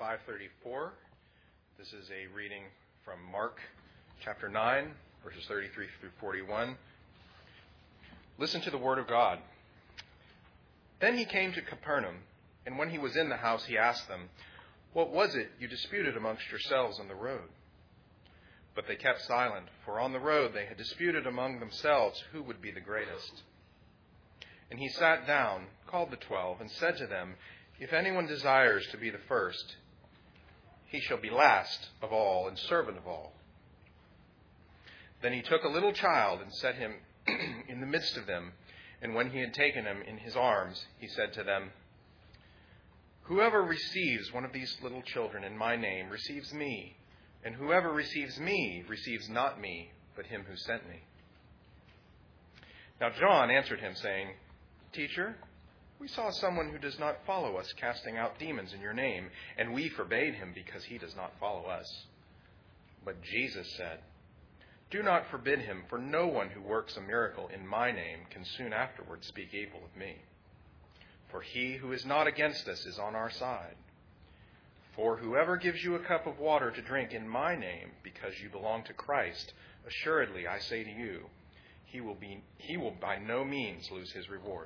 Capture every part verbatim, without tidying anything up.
five thirty-four. This is a reading from Mark chapter nine, verses thirty-three through forty-one. Listen to the word of God. Then he came to Capernaum, and when he was in the house, he asked them, "What was it you disputed amongst yourselves on the road?" But they kept silent, for on the road they had disputed among themselves who would be the greatest. And he sat down, called the twelve, and said to them, "If anyone desires to be the first, he shall be last of all and servant of all." Then he took a little child and set him in the midst of them, and when he had taken him in his arms, he said to them, "Whoever receives one of these little children in my name receives me, and whoever receives me receives not me, but him who sent me." Now John answered him, saying, "Teacher, we saw someone who does not follow us casting out demons in your name, and we forbade him because he does not follow us." But Jesus said, "Do not forbid him, for no one who works a miracle in my name can soon afterward speak evil of me. For he who is not against us is on our side. For whoever gives you a cup of water to drink in my name, because you belong to Christ, assuredly I say to you, he will be he will by no means lose his reward."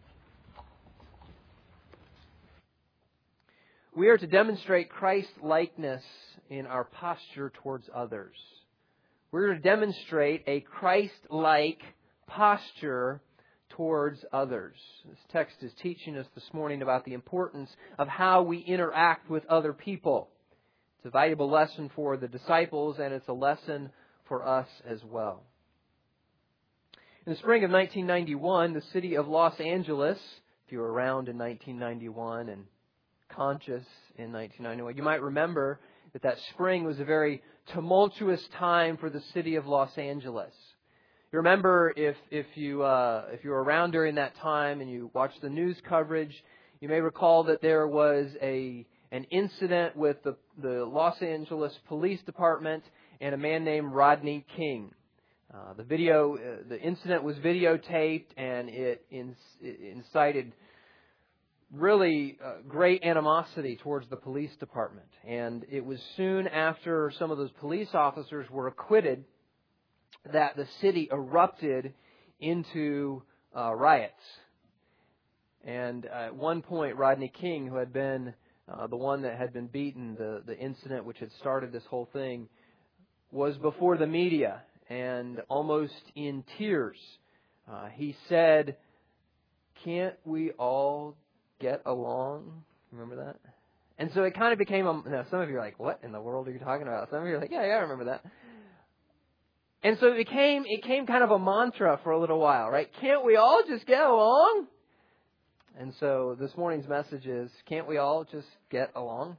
We are to demonstrate Christ-likeness in our posture towards others. We're to demonstrate a Christ-like posture towards others. This text is teaching us this morning about the importance of how we interact with other people. It's a valuable lesson for the disciples, and it's a lesson for us as well. In the spring of nineteen ninety-one, the city of Los Angeles, if you were around in nineteen ninety-one and conscious in nineteen ninety-one, you might remember that that spring was a very tumultuous time for the city of Los Angeles. You remember, if if you uh, if you were around during that time and you watched the news coverage, you may recall that there was a an incident with the the Los Angeles Police Department and a man named Rodney King. Uh, the video, uh, the incident was videotaped, and it, in, it incited really uh, great animosity towards the police department. And it was soon after some of those police officers were acquitted that the city erupted into uh, riots. And uh, at one point, Rodney King, who had been uh, the one that had been beaten, the, the incident which had started this whole thing, was before the media and almost in tears. Uh, he said, "Can't we all get along?" Remember that? And so it kind of became, a, now some of you are like, "What in the world are you talking about?" Some of you are like, yeah, yeah, I remember that. And so it became, it became kind of a mantra for a little while, right? Can't we all just get along? And so this morning's message is, can't we all just get along?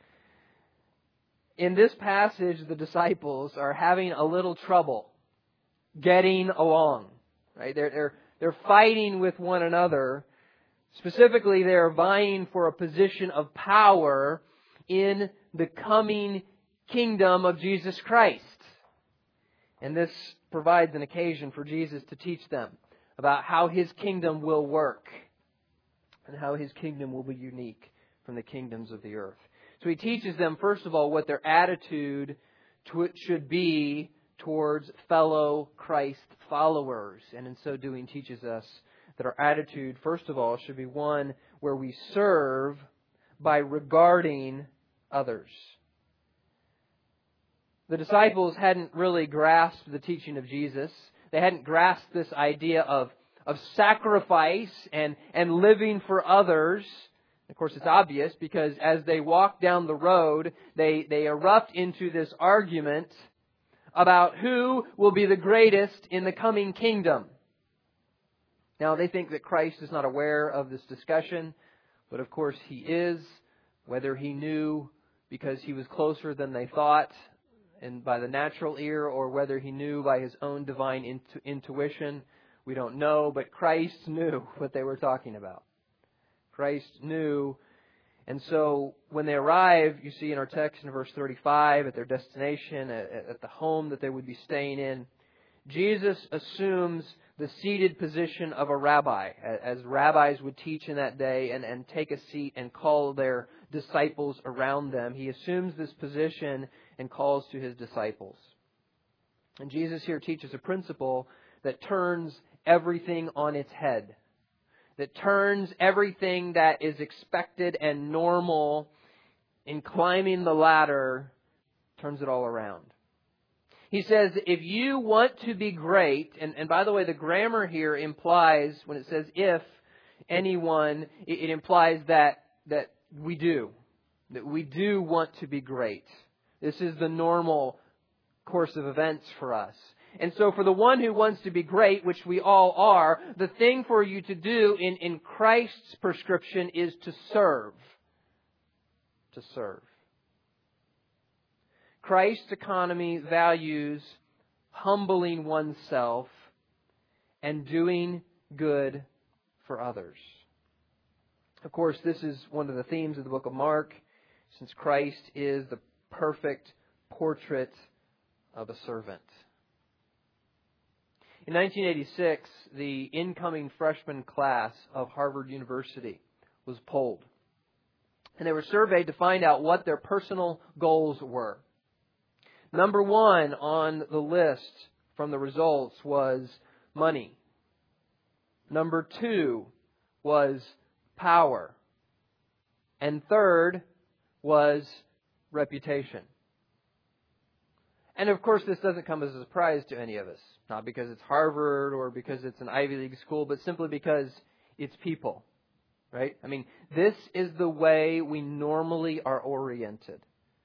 In this passage, the disciples are having a little trouble getting along, right? They're, they're, they're fighting with one another. Specifically, they are vying for a position of power in the coming kingdom of Jesus Christ. And this provides an occasion for Jesus to teach them about how His kingdom will work and how His kingdom will be unique from the kingdoms of the earth. So He teaches them, first of all, what their attitude should be towards fellow Christ followers. And in so doing, teaches us that our attitude, first of all, should be one where we serve by regarding others. The disciples hadn't really grasped the teaching of Jesus. They hadn't grasped this idea of, of sacrifice and, and living for others. Of course, it's obvious because as they walk down the road, they, they erupt into this argument about who will be the greatest in the coming kingdom. Now, they think that Christ is not aware of this discussion, but of course He is. Whether He knew because He was closer than they thought and by the natural ear, or whether He knew by His own divine intu- intuition, we don't know, but Christ knew what they were talking about. Christ knew. And so when they arrive, you see in our text in verse thirty-five, at their destination, at, at the home that they would be staying in, Jesus assumes the seated position of a rabbi, as rabbis would teach in that day, and, and take a seat and call their, disciples around them. He assumes this position and calls to His disciples. And Jesus here teaches a principle that turns everything on its head, that turns everything that is expected and normal in climbing the ladder, turns it all around. He says, if you want to be great, and, and by the way, the grammar here implies, when it says if anyone, it, it implies that, that we do, that we do want to be great. This is the normal course of events for us. And so for the one who wants to be great, which we all are, the thing for you to do in, in Christ's prescription is to serve. To serve. Christ's economy values humbling oneself and doing good for others. Of course, this is one of the themes of the book of Mark, since Christ is the perfect portrait of a servant. In nineteen eighty-six, the incoming freshman class of Harvard University was polled. And they were surveyed to find out what their personal goals were. Number one on the list from the results was money. Number two was power. And third was reputation. And of course, this doesn't come as a surprise to any of us. Not because it's Harvard or because it's an Ivy League school, but simply because it's people. Right? I mean, this is the way we normally are oriented.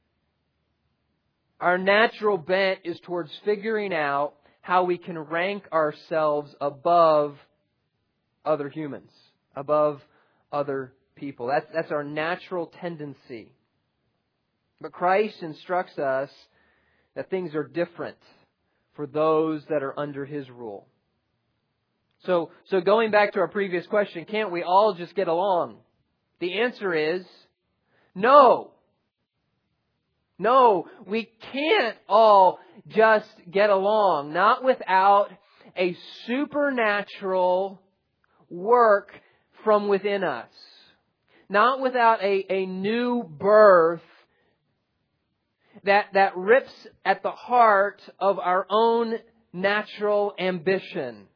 Our natural bent is towards figuring out how we can rank ourselves above other humans, above other people. That's, that's our natural tendency. But Christ instructs us that things are different for those that are under His rule. So, so going back to our previous question, can't we all just get along? The answer is no. No, we can't all just get along. Not without a supernatural work from within us. Not without a, a new birth that, that rips at the heart of our own natural ambition.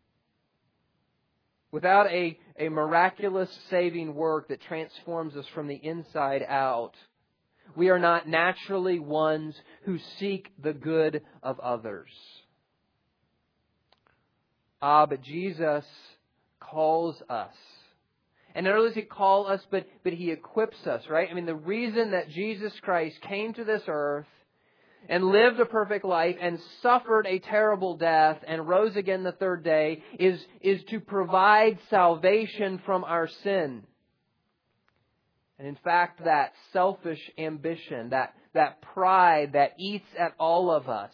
Without a, a miraculous saving work that transforms us from the inside out, we are not naturally ones who seek the good of others. Ah, but Jesus calls us. And not only does He call us, but, but He equips us, right? I mean, the reason that Jesus Christ came to this earth and lived a perfect life and suffered a terrible death and rose again the third day is, is to provide salvation from our sin. And in fact, that selfish ambition, that, that pride that eats at all of us,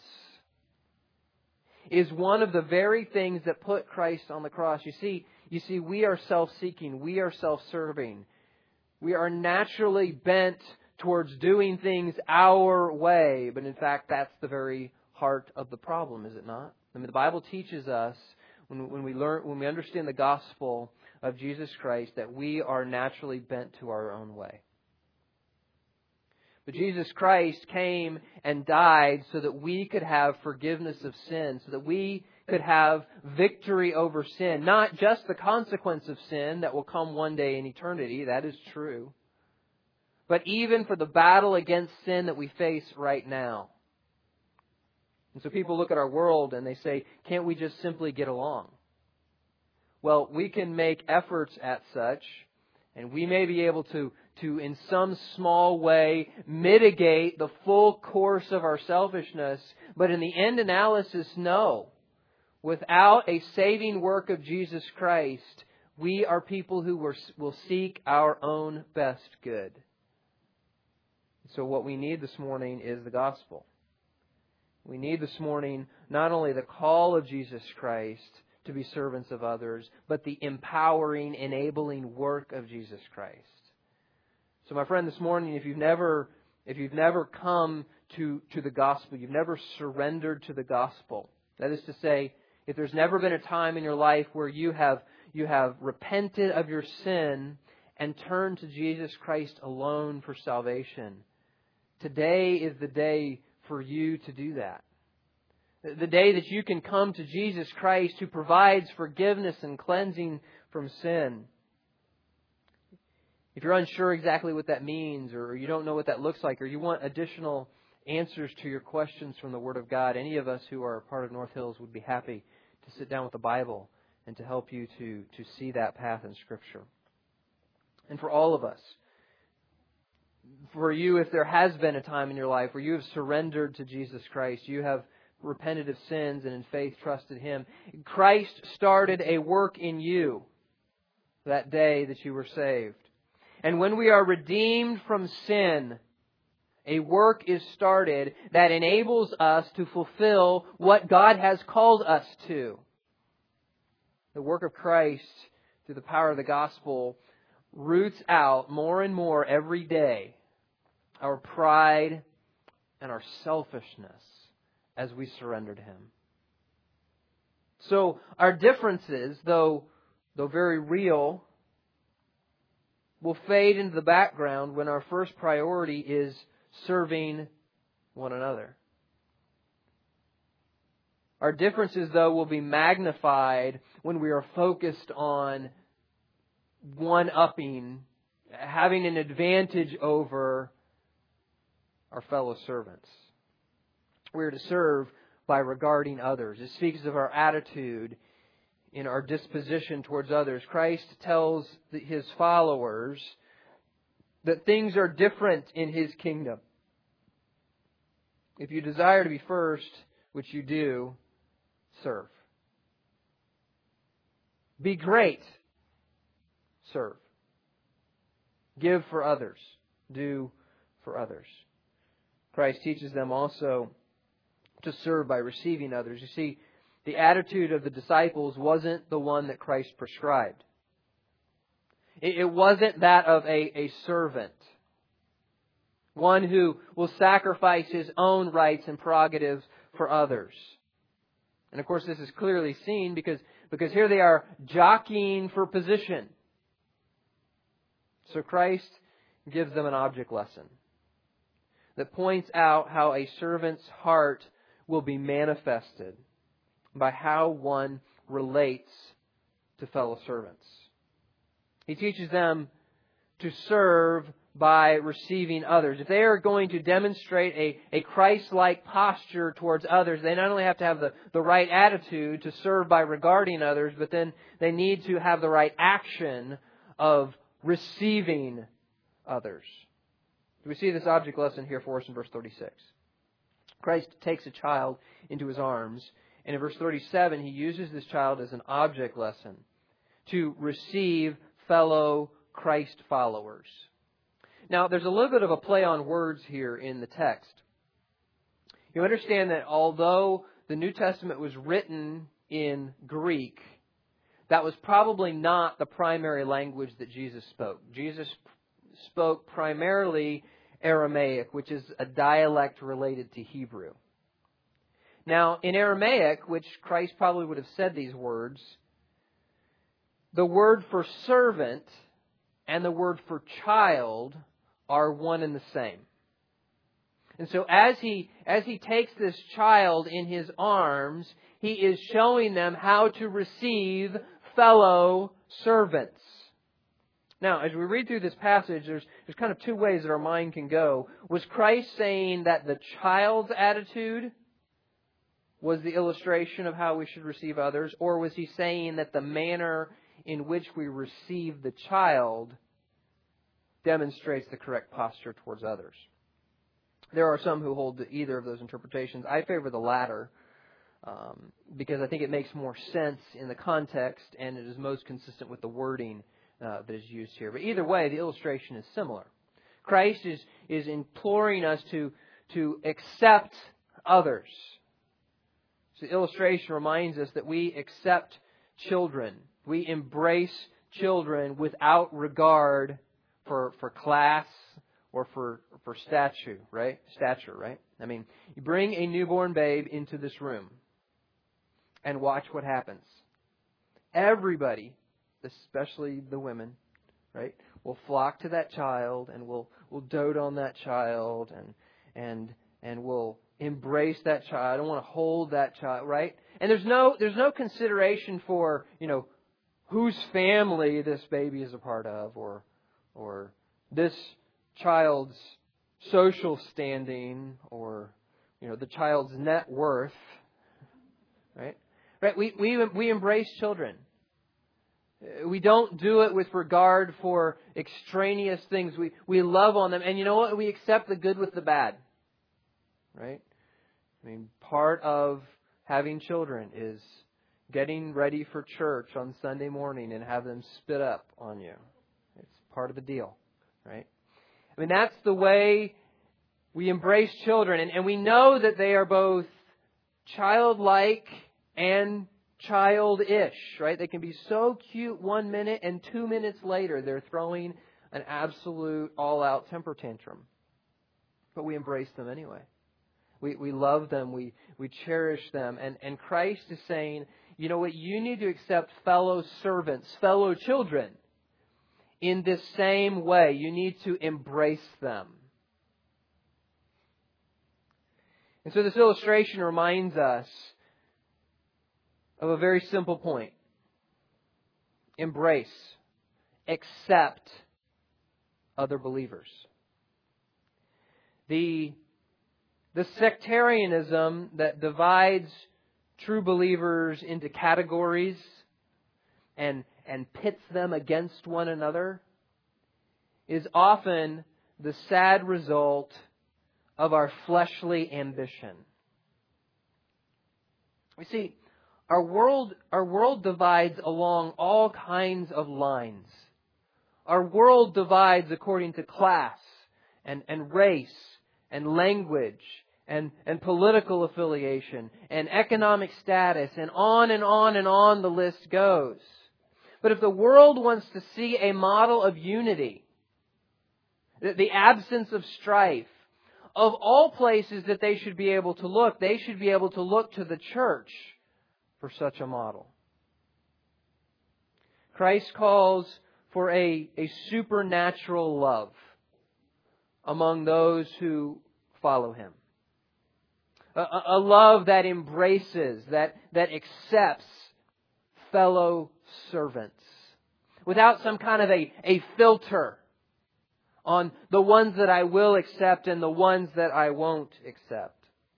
is one of the very things that put Christ on the cross. You see, you see, we are self-seeking, we are self-serving. We are naturally bent towards doing things our way, but in fact, that's the very heart of the problem, is it not? I mean, the Bible teaches us when, when we learn, when we understand the gospel of Jesus Christ, that we are naturally bent to our own way. But Jesus Christ came and died so that we could have forgiveness of sin, so that we could have victory over sin. Not just the consequence of sin that will come one day in eternity, that is true. But even for the battle against sin that we face right now. And so people look at our world and they say, can't we just simply get along? Well, we can make efforts at such, and we may be able to, to in some small way, mitigate the full course of our selfishness. But in the end analysis, no. Without a saving work of Jesus Christ, we are people who will seek our own best good. So what we need this morning is the gospel. We need this morning not only the call of Jesus Christ to be servants of others, but the empowering, enabling work of Jesus Christ. So my friend, this morning, if you've never, if you've never come to, to the gospel, you've never surrendered to the gospel, that is to say, if there's never been a time in your life where you have, you have repented of your sin and turn to Jesus Christ alone for salvation, today is the day for you to do that. The day that you can come to Jesus Christ, who provides forgiveness and cleansing from sin. If you're unsure exactly what that means, or you don't know what that looks like, or you want additional answers to your questions from the Word of God, any of us who are part of North Hills would be happy to sit down with the Bible and to help you to, to see that path in Scripture. And for all of us, for you, if there has been a time in your life where you have surrendered to Jesus Christ, you have repented of sins and in faith trusted Him, Christ started a work in you that day that you were saved. And when we are redeemed from sin, a work is started that enables us to fulfill what God has called us to. The work of Christ, through the power of the gospel, roots out more and more every day our pride and our selfishness as we surrender to Him. So our differences, though, though very real, will fade into the background when our first priority is serving one another. Our differences, though, will be magnified when we are focused on one-upping, having an advantage over our fellow servants. We are to serve by regarding others. It speaks of our attitude in our disposition towards others. Christ tells His followers that things are different in His kingdom. If you desire to be first, which you do, serve. Be great. Serve. Give for others. Do for others. Christ teaches them also to serve by receiving others. You see, the attitude of the disciples wasn't the one that Christ prescribed. It wasn't that of a, a servant. One who will sacrifice his own rights and prerogatives for others. And of course this is clearly seen because, because here they are jockeying for position. So Christ gives them an object lesson that points out how a servant's heart will be manifested by how one relates to fellow servants. He teaches them to serve by receiving others. If they are going to demonstrate a, a Christ-like posture towards others, they not only have to have the, the right attitude to serve by regarding others, but then they need to have the right action of receiving others. We see this object lesson here for us in verse thirty-six. Christ takes a child into His arms, and in verse thirty-seven He uses this child as an object lesson to receive fellow Christ followers. Now, there's a little bit of a play on words here in the text. You understand that although the New Testament was written in Greek, that was probably not the primary language that Jesus spoke. Jesus spoke primarily Aramaic, which is a dialect related to Hebrew. Now, in Aramaic, which Christ probably would have said these words, the word for servant and the word for child are one and the same. And so as he, as he takes this child in His arms, He is showing them how to receive fellow servants. Now, as we read through this passage, there's, there's kind of two ways that our mind can go. Was Christ saying that the child's attitude was the illustration of how we should receive others? Or was He saying that the manner in which we receive the child demonstrates the correct posture towards others? There are some who hold to either of those interpretations. I favor the latter um, because I think it makes more sense in the context and it is most consistent with the wording uh, that is used here. But either way, the illustration is similar. Christ is, is imploring us to, to accept others. So the illustration reminds us that we accept children. We embrace children without regard for for class or for for stature, right? Stature, right? I mean, you bring a newborn babe into this room and watch what happens. Everybody, especially the women, right, we'll flock to that child and we'll we'll dote on that child and and and we'll embrace that child. I don't want to hold that child, right? And there's no there's no consideration for, you know, whose family this baby is a part of, or or this child's social standing, or, you know, the child's net worth. Right? Right? We we we embrace children. We don't do it with regard for extraneous things. We we love on them, and you know what? We accept the good with the bad. Right? I mean, part of having children is getting ready for church on Sunday morning and have them spit up on you. It's part of the deal, right? I mean, that's the way we embrace children. And, and we know that they are both childlike and childish, right? They can be so cute one minute and two minutes later they're throwing an absolute all-out temper tantrum. But we embrace them anyway. We we love them. We we cherish them. And, and Christ is saying, you know what? You need to accept fellow servants, fellow children in this same way. You need to embrace them. And so this illustration reminds us of a very simple point. Embrace, accept other believers. The The sectarianism that divides true believers into categories and, and pits them against one another is often the sad result of our fleshly ambition. You see, our world, our world divides along all kinds of lines. Our world divides according to class and, and race and language and, and political affiliation and economic status, and on and on and on the list goes. But if the world wants to see a model of unity, the, the absence of strife, of all places that they should be able to look, they should be able to look to the church for such a model. Christ calls for a, a supernatural love among those who follow Him. A, a love that embraces, that, that accepts fellow servants without some kind of a, a filter on the ones that I will accept and the ones that I won't accept.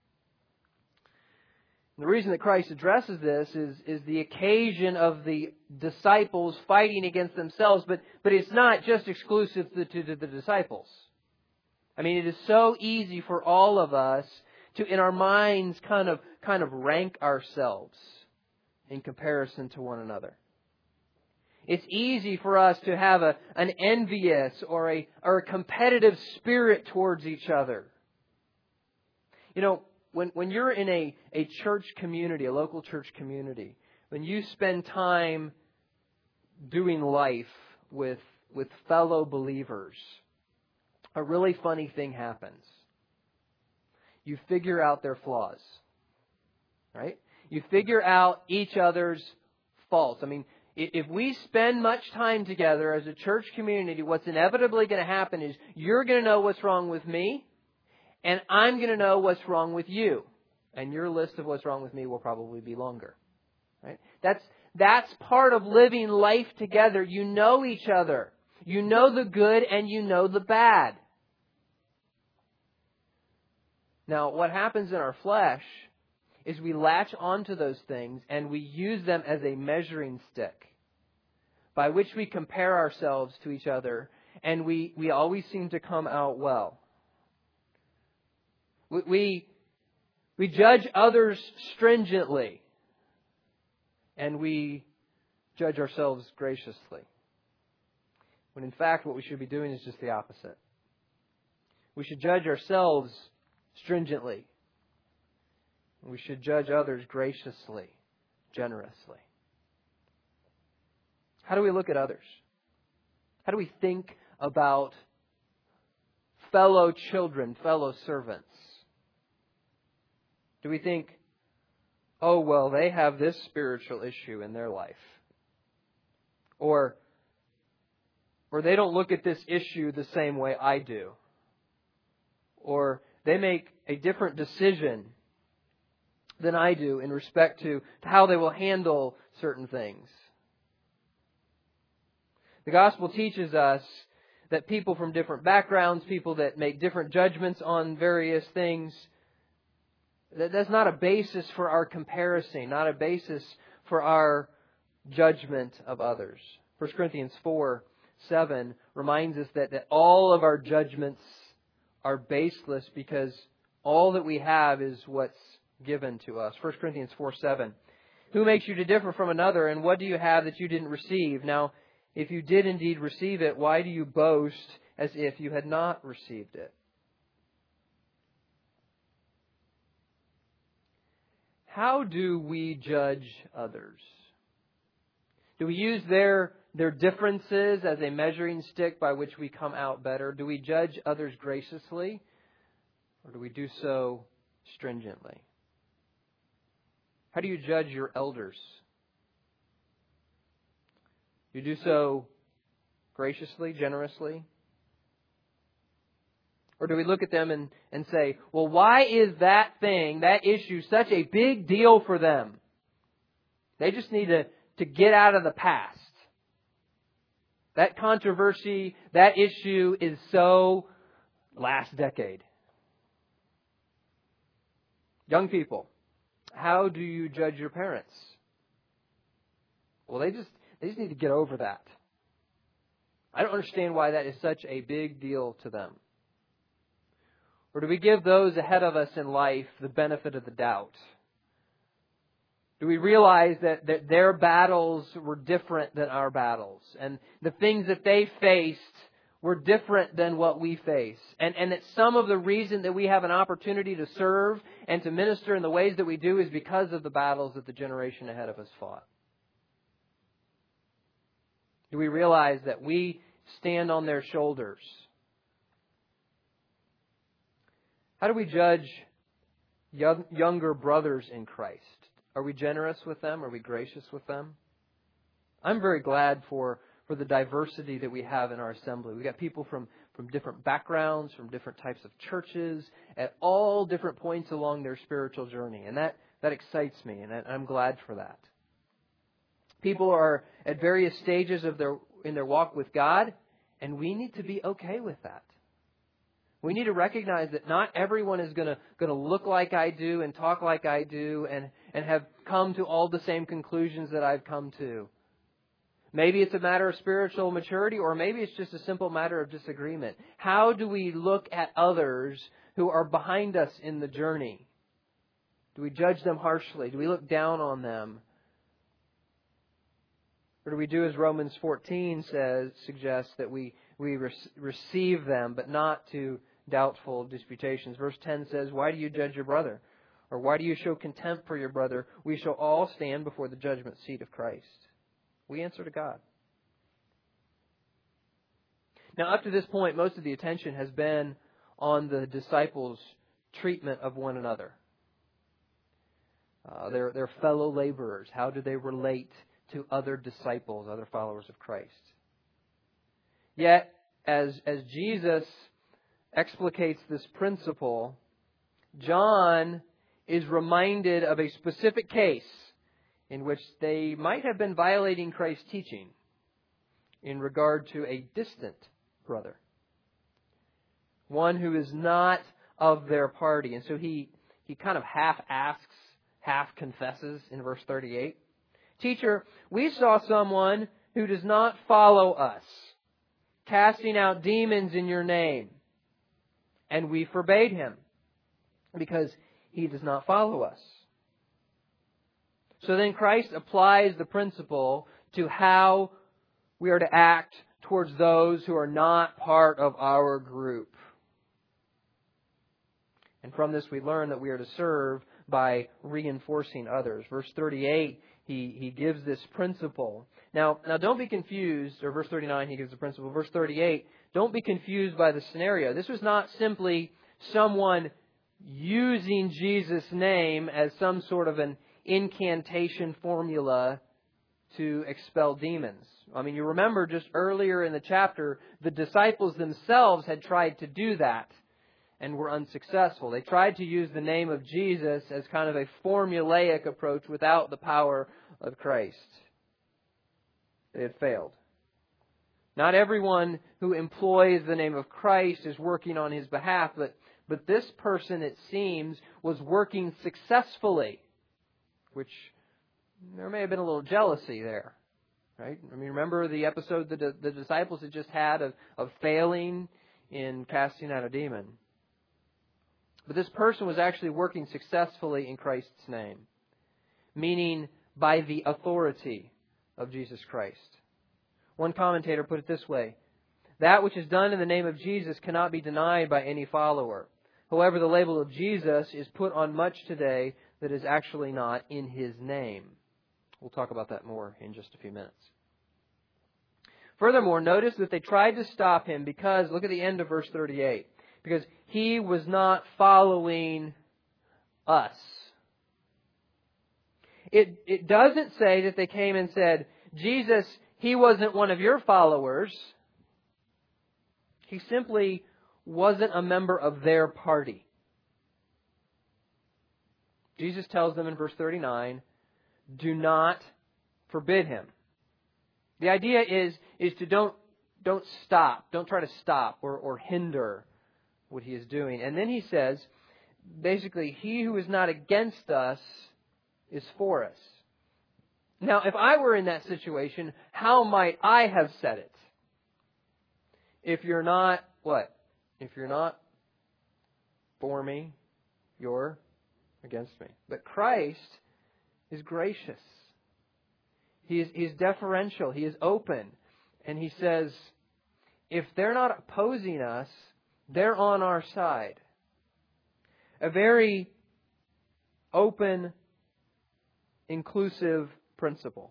The reason that Christ addresses this is, is the occasion of the disciples fighting against themselves, but, but it's not just exclusive to, to, to the disciples. I mean, it is so easy for all of us to, in our minds, kind of kind of rank ourselves in comparison to one another. It's easy for us to have a, an envious or a, or a competitive spirit towards each other. You know, when, when you're in a, a church community, a local church community, when you spend time doing life with, with fellow believers, a really funny thing happens. You figure out their flaws, right? You figure out each other's faults. I mean, if we spend much time together as a church community, what's inevitably going to happen is you're going to know what's wrong with me, and I'm going to know what's wrong with you. And your list of what's wrong with me will probably be longer, right? That's, that's part of living life together. You know each other. You know the good and you know the bad. Now, what happens in our flesh is we latch onto those things and we use them as a measuring stick by which we compare ourselves to each other, and we, we always seem to come out well. We, we, we judge others stringently, and we judge ourselves graciously. When in fact what we should be doing is just the opposite. We should judge ourselves stringently. We should judge others graciously, generously. How do we look at others? How do we think about fellow children, fellow servants? Do we think, oh, well, they have this spiritual issue in their life? Or, Or they don't look at this issue the same way I do. Or they make a different decision than I do in respect to how they will handle certain things. The gospel teaches us that people from different backgrounds, people that make different judgments on various things, that that's not a basis for our comparison, not a basis for our judgment of others. First Corinthians four seven reminds us that, that all of our judgments are baseless because all that we have is what's given to us. First Corinthians four seven. Who makes you to differ from another, and what do you have that you didn't receive? Now, if you did indeed receive it, why do you boast as if you had not received it? How do we judge others? Do we use their, their differences as a measuring stick by which we come out better? Do we judge others graciously, or do we do so stringently? How do you judge your elders? Do you do so graciously, generously? Or do we look at them and, and say, well, why is that thing, that issue, such a big deal for them? They just need to, to get out of the past. That controversy, that issue is so last decade. Young people, how do you judge your parents? Well, they just they just need to get over that. I don't understand why that is such a big deal to them. Or do we give those ahead of us in life the benefit of the doubt? Do we realize that, that their battles were different than our battles? And the things that they faced were different than what we face. And, and that some of the reason that we have an opportunity to serve and to minister in the ways that we do is because of the battles that the generation ahead of us fought. Do we realize that we stand on their shoulders? How do we judge young, younger brothers in Christ? Are we generous with them? Are we gracious with them? I'm very glad for, for the diversity that we have in our assembly. We've got people from, from different backgrounds, from different types of churches, at all different points along their spiritual journey. And that, that excites me, and I'm glad for that. People are at various stages of their in their walk with God, and we need to be okay with that. We need to recognize that not everyone is going to going to look like I do and talk like I do and, and have come to all the same conclusions that I've come to. Maybe it's a matter of spiritual maturity, or maybe it's just a simple matter of disagreement. How do we look at others who are behind us in the journey? Do we judge them harshly? Do we look down on them? Or do we do as Romans fourteen says, suggests that we, we re- receive them, but not to doubtful disputations? Verse ten says, why do you judge your brother? Or why do you show contempt for your brother? We shall all stand before the judgment seat of Christ. We answer to God. Now, up to this point, most of the attention has been on the disciples' treatment of one another. Uh, their, their fellow laborers. How do they relate to other disciples, other followers of Christ? Yet, as, as Jesus explicates this principle, John is reminded of a specific case in which they might have been violating Christ's teaching in regard to a distant brother, one who is not of their party. And so he, he kind of half asks, half confesses in verse thirty-eight. Teacher, we saw someone who does not follow us, casting out demons in your name, and we forbade him because he does not follow us. So then Christ applies the principle to how we are to act towards those who are not part of our group. And from this we learn that we are to serve by reinforcing others. Verse thirty-eight, he, he gives this principle. Now, now don't be confused, or verse thirty-nine, he gives the principle. Verse thirty-eight, don't be confused by the scenario. This was not simply someone using Jesus' name as some sort of an incantation formula to expel demons. I mean, you remember just earlier in the chapter, the disciples themselves had tried to do that and were unsuccessful. They tried to use the name of Jesus as kind of a formulaic approach without the power of Christ. They had failed. Not everyone who employs the name of Christ is working on his behalf, but, but this person, it seems, was working successfully, which there may have been a little jealousy there. Right? I mean, remember the episode that the, the disciples had just had of, of failing in casting out a demon. But this person was actually working successfully in Christ's name, meaning by the authority of Jesus Christ. One commentator put it this way: that which is done in the name of Jesus cannot be denied by any follower. However, the label of Jesus is put on much today that is actually not in His name. We'll talk about that more in just a few minutes. Furthermore, notice that they tried to stop Him because, look at the end of verse thirty-eight, because He was not following us. It, it doesn't say that they came and said, Jesus, He wasn't one of your followers. He simply wasn't a member of their party. Jesus tells them in verse thirty-nine, do not forbid him. The idea is, is to don't, don't stop. Don't try to stop or, or hinder what he is doing. And then he says, basically, he who is not against us is for us. Now, if I were in that situation, how might I have said it? If you're not, what? If you're not for me, you're against me. But Christ is gracious. He is, he is deferential. He is open. And He says, if they're not opposing us, they're on our side. A very open, inclusive principle.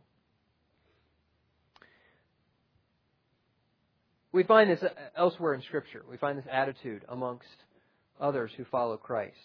We find this elsewhere in Scripture. We find this attitude amongst others who follow Christ.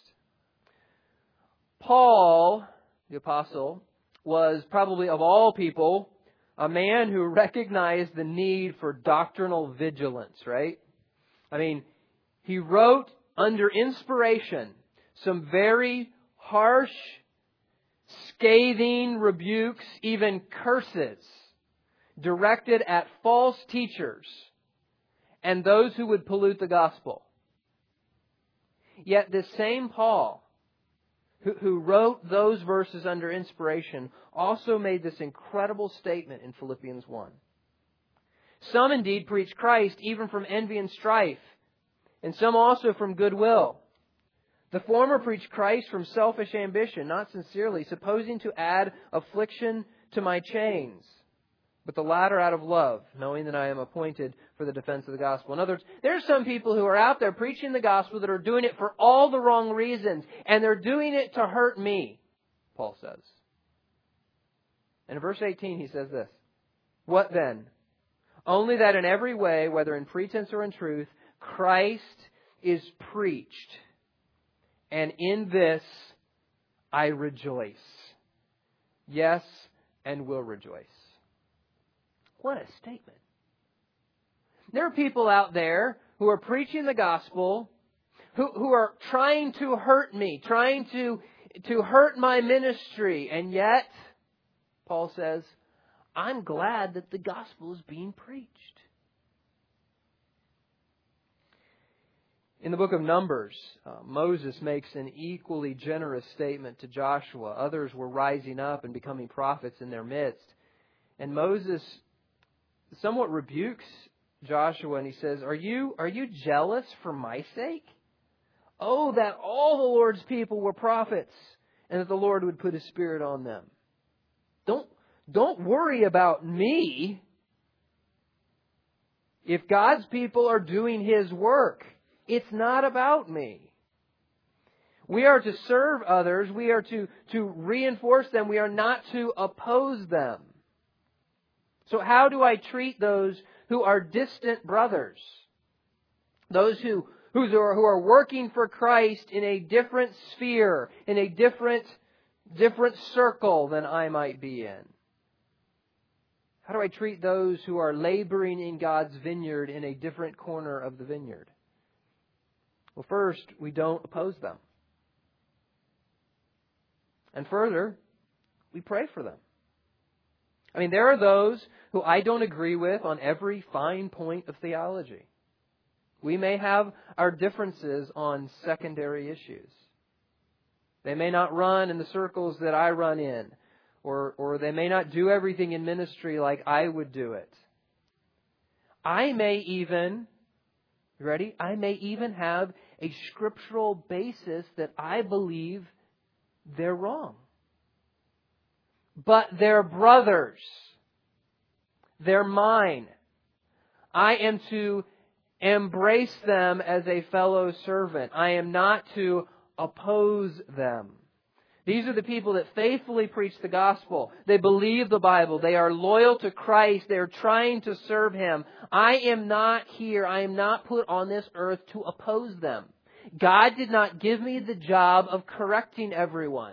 Paul, the apostle, was probably of all people a man who recognized the need for doctrinal vigilance, right? I mean, he wrote under inspiration some very harsh, scathing rebukes, even curses, directed at false teachers and those who would pollute the gospel. Yet this same Paul, who, who wrote those verses under inspiration, also made this incredible statement in Philippians one. Some indeed preach Christ even from envy and strife, and some also from goodwill. The former preach Christ from selfish ambition, not sincerely, supposing to add affliction to my chains. But the latter out of love, knowing that I am appointed for the defense of the gospel. In other words, there's some people who are out there preaching the gospel that are doing it for all the wrong reasons. And they're doing it to hurt me, Paul says. And in verse eighteen he says this: what then? Only that in every way, whether in pretense or in truth, Christ is preached. And in this I rejoice. Yes, and will rejoice. What a statement. There are people out there who are preaching the gospel, who, who are trying to hurt me, trying to, to hurt my ministry. And yet, Paul says, I'm glad that the gospel is being preached. In the book of Numbers, uh, Moses makes an equally generous statement to Joshua. Others were rising up and becoming prophets in their midst. And Moses somewhat rebukes Joshua, and he says, Are you, are you jealous for my sake? Oh, that all the Lord's people were prophets, and that the Lord would put His Spirit on them. Don't, don't worry about me. If God's people are doing His work, it's not about me. We are to serve others. We are to, to reinforce them. We are not to oppose them. So how do I treat those who are distant brothers? Those who, who are, who are working for Christ in a different sphere, in a different, different circle than I might be in. How do I treat those who are laboring in God's vineyard in a different corner of the vineyard? Well, first, we don't oppose them. And further, we pray for them. I mean, there are those who I don't agree with on every fine point of theology. We may have our differences on secondary issues. They may not run in the circles that I run in, or, or they may not do everything in ministry like I would do it. I may even, you ready? I may even have a scriptural basis that I believe they're wrong. But they're brothers. They're mine. I am to embrace them as a fellow servant. I am not to oppose them. These are the people that faithfully preach the gospel. They believe the Bible. They are loyal to Christ. They are trying to serve Him. I am not here. I am not put on this earth to oppose them. God did not give me the job of correcting everyone.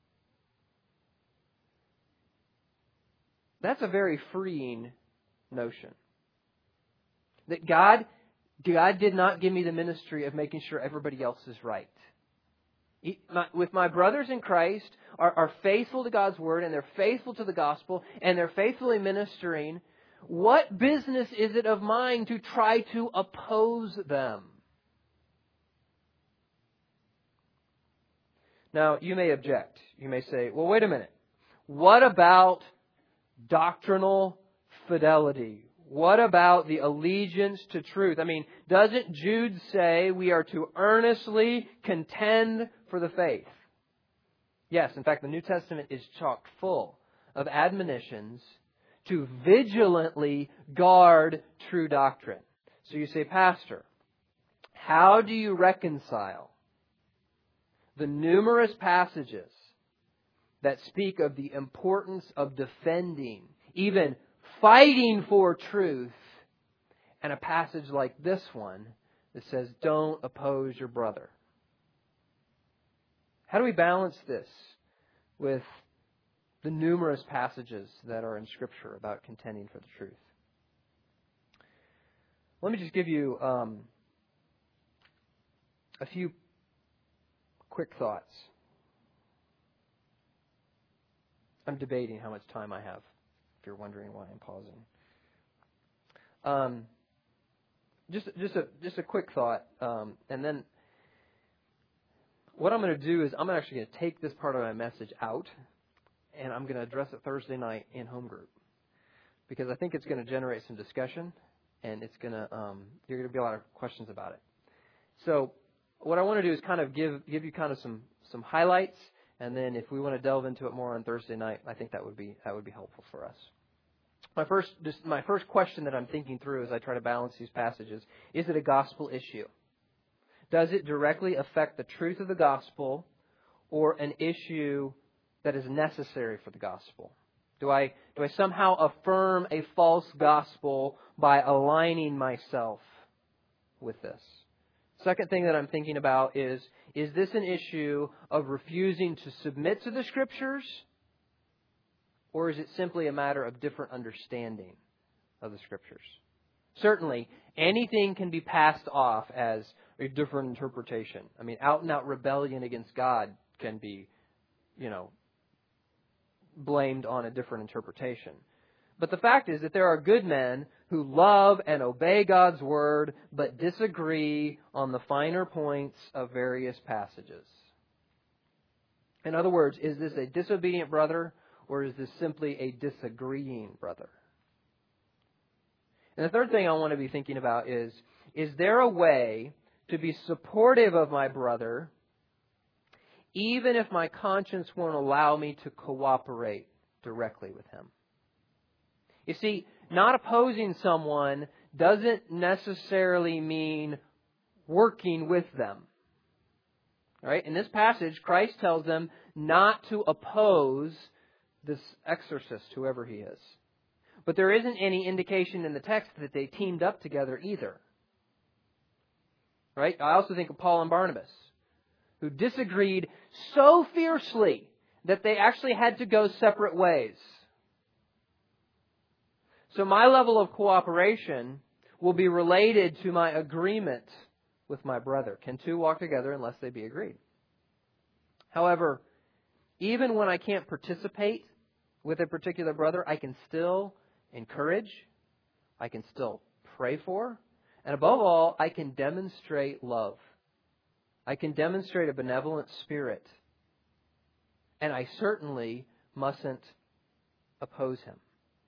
That's a very freeing notion. That God, God did not give me the ministry of making sure everybody else is right. He, my, with my brothers in Christ are, are faithful to God's Word, and they're faithful to the gospel, and they're faithfully ministering. What business is it of mine to try to oppose them? Now, you may object. You may say, well, wait a minute. What about doctrinal fidelity? What about the allegiance to truth? I mean, doesn't Jude say we are to earnestly contend for the faith? Yes, in fact, the New Testament is chock full of admonitions to vigilantly guard true doctrine. So you say, Pastor, how do you reconcile the numerous passages that speak of the importance of defending, even fighting for truth, and a passage like this one that says, don't oppose your brother? How do we balance this with the numerous passages that are in Scripture about contending for the truth? Let me just give you um, a few quick thoughts. I'm debating how much time I have, if you're wondering why I'm pausing. Um, just, just a just a quick thought, um, and then what I'm going to do is I'm actually going to take this part of my message out, and I'm going to address it Thursday night in home group, because I think it's going to generate some discussion, and it's going to um, you're going to be a lot of questions about it. So what I want to do is kind of give give you kind of some some highlights. And then if we want to delve into it more on Thursday night, I think that would be that would be helpful for us. My first just my first question that I'm thinking through as I try to balance these passages, is it a gospel issue? Does it directly affect the truth of the gospel, or an issue that is necessary for the gospel? Do I do I somehow affirm a false gospel by aligning myself with this? Second thing that I'm thinking about is, is this an issue of refusing to submit to the Scriptures, or is it simply a matter of different understanding of the Scriptures? Certainly, anything can be passed off as a different interpretation. I mean, out-and-out rebellion against God can be, you know, blamed on a different interpretation. But the fact is that there are good men who love and obey God's Word, but disagree on the finer points of various passages. In other words, is this a disobedient brother, or is this simply a disagreeing brother? And the third thing I want to be thinking about is, is there a way to be supportive of my brother, even if my conscience won't allow me to cooperate directly with him? You see, not opposing someone doesn't necessarily mean working with them. All right? In this passage, Christ tells them not to oppose this exorcist, whoever he is. But there isn't any indication in the text that they teamed up together either. Right? I also think of Paul and Barnabas, who disagreed so fiercely that they actually had to go separate ways. So my level of cooperation will be related to my agreement with my brother. Can two walk together unless they be agreed? However, even when I can't participate with a particular brother, I can still encourage, I can still pray for, and above all, I can demonstrate love. I can demonstrate a benevolent spirit. And I certainly mustn't oppose him.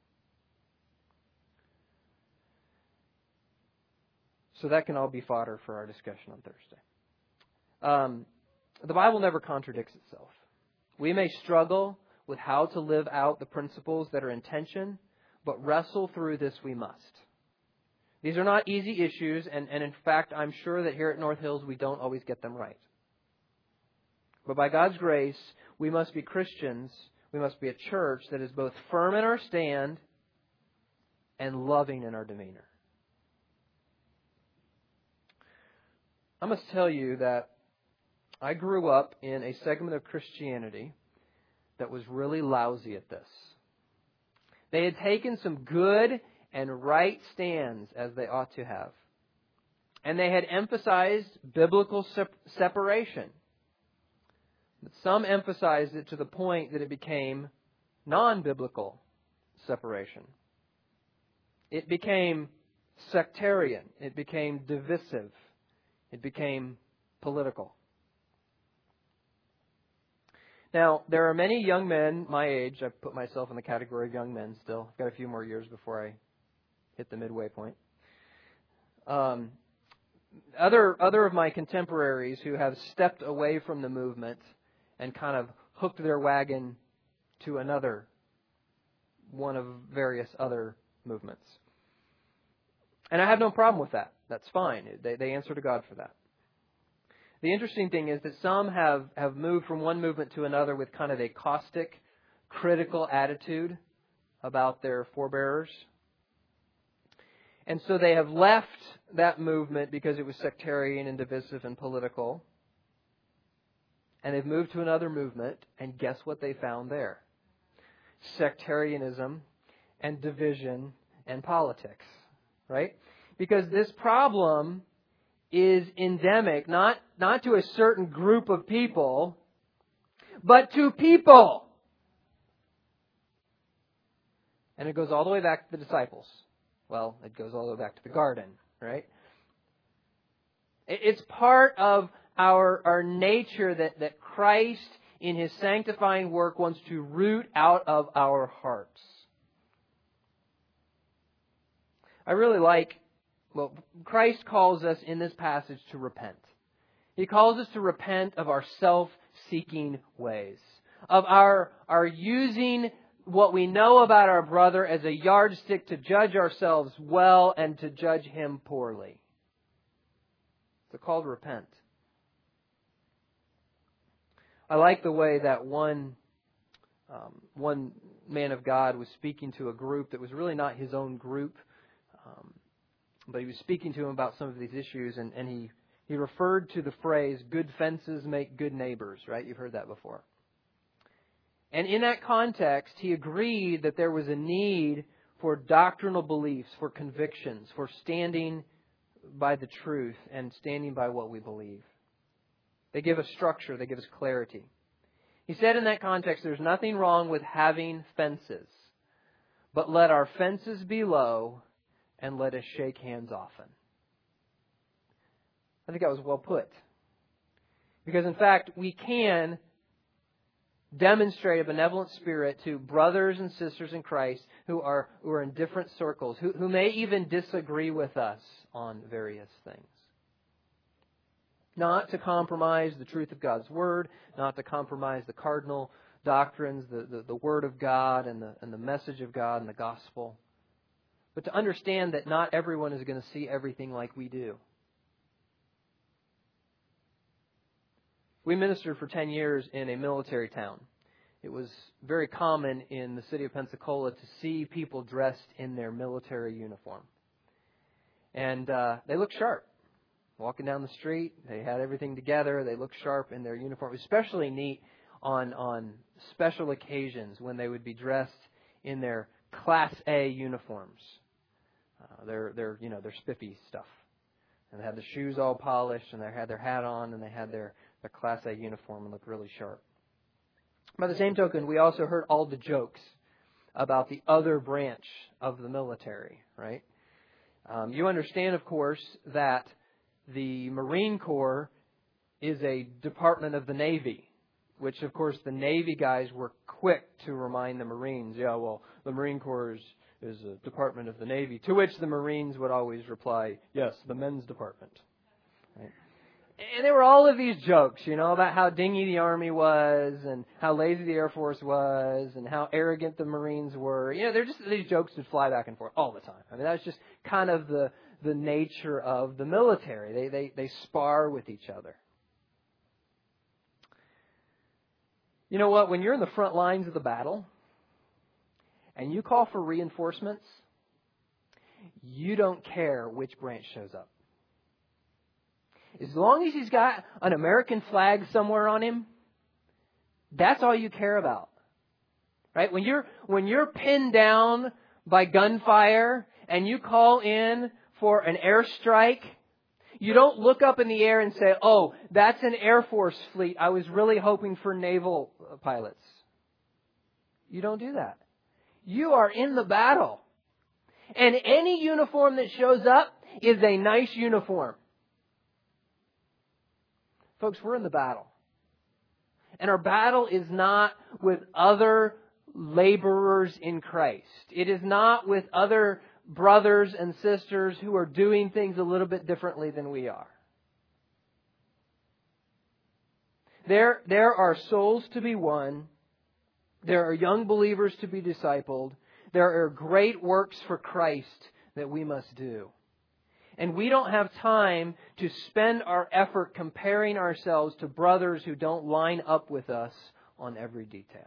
So that can all be fodder for our discussion on Thursday. Um, the Bible never contradicts itself. We may struggle with how to live out the principles that are in tension, but wrestle through this we must. These are not easy issues, and, and in fact, I'm sure that here at North Hills we don't always get them right. But by God's grace, we must be Christians, we must be a church that is both firm in our stand and loving in our demeanor. I must tell you that I grew up in a segment of Christianity that was really lousy at this. They had taken some good and right stands as they ought to have. And they had emphasized biblical separation. But some emphasized it to the point that it became non-biblical separation. It became sectarian. It became divisive. It became political. Now, there are many young men my age. I've put myself in the category of young men still. I've got a few more years before I hit the midway point. Um, other, other of my contemporaries who have stepped away from the movement and kind of hooked their wagon to another one of various other movements. And I have no problem with that. That's fine. They, they answer to God for that. The interesting thing is that some have, have moved from one movement to another with kind of a caustic, critical attitude about their forebearers. And so they have left that movement because it was sectarian and divisive and political. And they've moved to another movement, and guess what they found there? Sectarianism and division and politics. Right? Because this problem is endemic, not, not to a certain group of people, but to people. And it goes all the way back to the disciples. Well, it goes all the way back to the garden, right? It's part of our, our nature that, that Christ, in His sanctifying work, wants to root out of our hearts. I really like, well, Christ calls us in this passage to repent. He calls us to repent of our self-seeking ways, of our, our using what we know about our brother as a yardstick to judge ourselves well and to judge him poorly. It's a call to repent. I like the way that one, um, one man of God was speaking to a group that was really not his own group. Um, but he was speaking to him about some of these issues, and, and he, he referred to the phrase, good fences make good neighbors, right? You've heard that before. And in that context, he agreed that there was a need for doctrinal beliefs, for convictions, for standing by the truth and standing by what we believe. They give us structure, they give us clarity. He said in that context, there's nothing wrong with having fences, but let our fences be low and let us shake hands often. I think that was well put. Because in fact, we can demonstrate a benevolent spirit to brothers and sisters in Christ who are, who are in different circles, who, who may even disagree with us on various things. Not to compromise the truth of God's Word, not to compromise the cardinal doctrines, the, the, the Word of God and the, and the message of God and the gospel. But to understand that not everyone is going to see everything like we do. We ministered for ten years in a military town. It was very common in the city of Pensacola to see people dressed in their military uniform. And uh, they looked sharp. Walking down the street, they had everything together. They looked sharp in their uniform. It was especially neat on, on special occasions when they would be dressed in their Class A uniforms. Uh, they're they're you know they're spiffy stuff, and they had the shoes all polished, and they had their hat on, and they had their their Class A uniform and looked really sharp. By the same token, we also heard all the jokes about the other branch of the military, right? Um, you understand, of course, that the Marine Corps is a department of the Navy, which, of course, the Navy guys were quick to remind the Marines, yeah, well, the Marine Corps is, is a department of the Navy, to which the Marines would always reply, yes, the men's department. Right? And there were all of these jokes, you know, about how dingy the Army was and how lazy the Air Force was and how arrogant the Marines were. You know, they're just these jokes would fly back and forth all the time. I mean, that's just kind of the the nature of the military. They they they spar with each other. You know what? When you're in the front lines of the battle and you call for reinforcements, you don't care which branch shows up. As long as he's got an American flag somewhere on him, that's all you care about. Right? When you're when you're pinned down by gunfire and you call in for an airstrike, you don't look up in the air and say, "Oh, that's an Air Force fleet. I was really hoping for naval pilots." You don't do that. You are in the battle. And any uniform that shows up is a nice uniform. Folks, we're in the battle. And our battle is not with other laborers in Christ. It is not with other brothers and sisters who are doing things a little bit differently than we are. There, there are souls to be won. There are young believers to be discipled. There are great works for Christ that we must do. And we don't have time to spend our effort comparing ourselves to brothers who don't line up with us on every detail.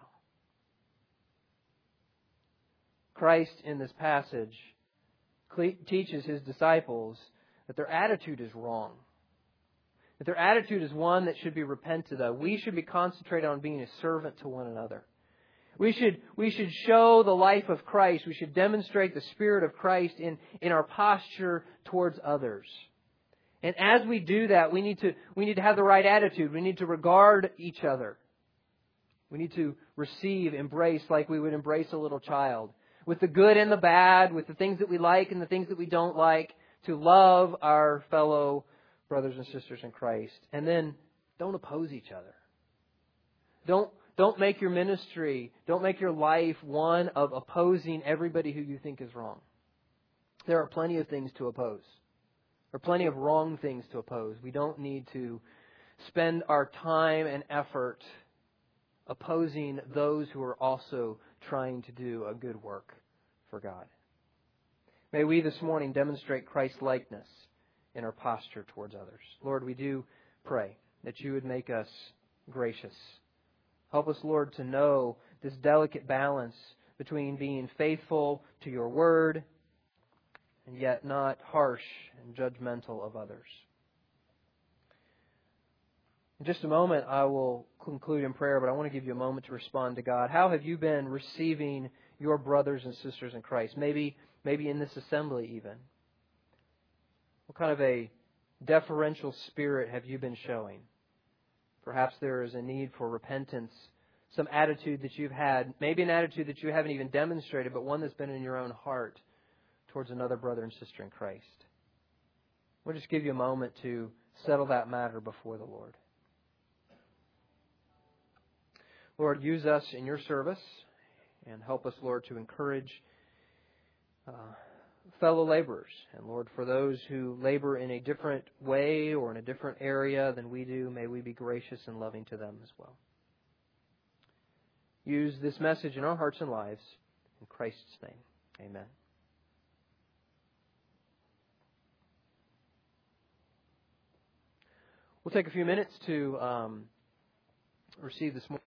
Christ, in this passage, teaches His disciples that their attitude is wrong. That their attitude is one that should be repented of. We should be concentrated on being a servant to one another. We should, we should show the life of Christ. We should demonstrate the Spirit of Christ in, in our posture towards others. And as we do that, we need to, we need to have the right attitude. We need to regard each other. We need to receive, embrace like we would embrace a little child. With the good and the bad, with the things that we like and the things that we don't like. To love our fellow brothers and sisters in Christ. And then don't oppose each other. Don't Don't make your ministry, don't make your life one of opposing everybody who you think is wrong. There are plenty of things to oppose. There are plenty of wrong things to oppose. We don't need to spend our time and effort opposing those who are also trying to do a good work for God. May we this morning demonstrate Christ's likeness in our posture towards others. Lord, we do pray that You would make us gracious. Help us, Lord, to know this delicate balance between being faithful to Your Word and yet not harsh and judgmental of others. In just a moment, I will conclude in prayer, but I want to give you a moment to respond to God. How have you been receiving your brothers and sisters in Christ? Maybe, maybe in this assembly even. What kind of a deferential spirit have you been showing? Perhaps there is a need for repentance, some attitude that you've had, maybe an attitude that you haven't even demonstrated, but one that's been in your own heart towards another brother and sister in Christ. We'll just give you a moment to settle that matter before the Lord. Lord, use us in Your service and help us, Lord, to encourage uh, fellow laborers. And Lord, for those who labor in a different way or in a different area than we do, may we be gracious and loving to them as well. Use this message in our hearts and lives. In Christ's name, amen. We'll take a few minutes to um, receive this morning.